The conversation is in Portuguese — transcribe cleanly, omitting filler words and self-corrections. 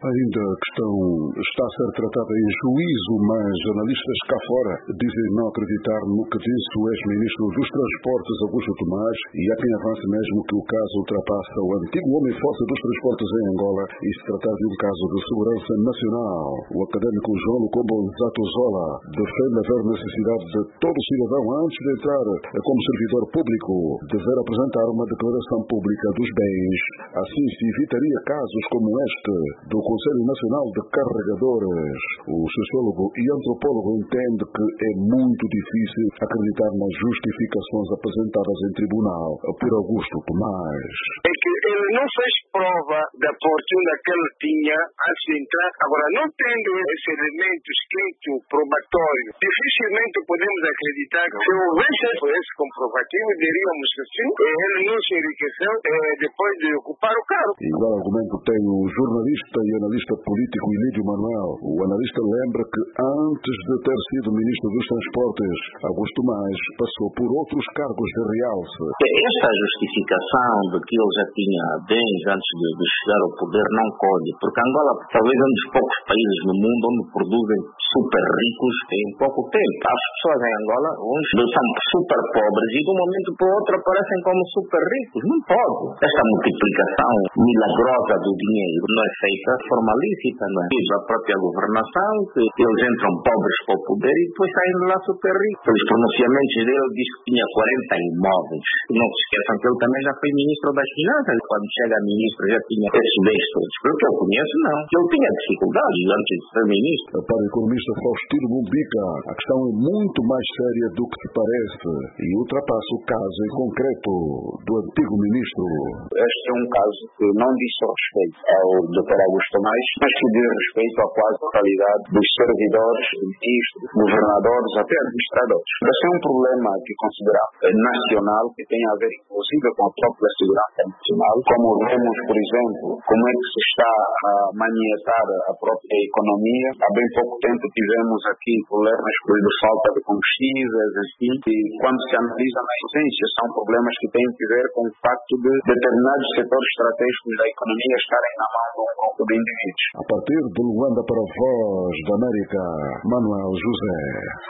Ainda a questão está a ser tratada em juízo, mas analistas cá fora dizem não acreditar no que disse o ex-ministro dos Transportes, Augusto Tomás, e há quem avance mesmo que o caso ultrapassa o antigo homem-forte dos transportes em Angola e se tratar de um caso de segurança nacional. O académico João Lucombo Zatozola defende haver necessidade de todo cidadão, antes de entrar como servidor público, dever apresentar uma declaração pública dos bens. Assim se evitaria casos como este do Conselho Nacional de Carregadores. O sociólogo e antropólogo entende que é muito difícil acreditar nas justificações apresentadas em tribunal por Augusto Tomás. É que ele não fez prova da fortuna que ele tinha antes de entrar. Agora, não tendo esse elemento escrito probatório, dificilmente podemos acreditar que se houvesse esse comprovativo, diríamos que sim, ele não se enriqueceu depois de ocupar o cargo. Igual argumento tem o jornalista e analista político Ilídio Manuel. O analista lembra que antes de ter sido ministro dos Transportes, Augusto Tomás passou por outros cargos de realce. Esta justificação de que ele já tinha bens antes de chegar ao poder não colhe, porque Angola talvez é um dos poucos países no mundo onde produzem super ricos em pouco tempo. As pessoas em Angola são super pobres e de um momento para o outro aparecem como super ricos. Não pode. Esta multiplicação milagrosa do dinheiro não é feita de forma lícita, não é? Diz a própria governação que eles entram pobres para o poder e depois saem de lá super ricos. Pelos pronunciamentos dele diz que tinha 40 imóveis. Não se esqueçam que ele também já foi ministro das Finanças. Quando chega a ministro já tinha esses bens todos. Pelo que eu conheço, não. Ele tinha dificuldades antes de ser ministro. Para o economista Faustino Mumbica, a questão é muito mais séria do que se parece e ultrapassa o caso em concreto do antigo ministro. Este é um caso que não diz só respeito ao Dr. Augusto Tomás, mas que diz respeito à quase totalidade dos servidores, ministros, governadores, até administradores. Esse é um problema que consideramos nacional, que tem a ver inclusive com a própria segurança nacional, como vemos, por exemplo, como é que se está a manietar a própria economia. Há bem pouco tempo tivemos aqui problemas de falta de combustíveis, assim, e quando se analisa na essência são problemas que têm que ver com o facto de determinados setores estratégicos da economia estarem na mão de um grupo de indivíduos. A partir de Luanda para a Voz da América, Manuel José.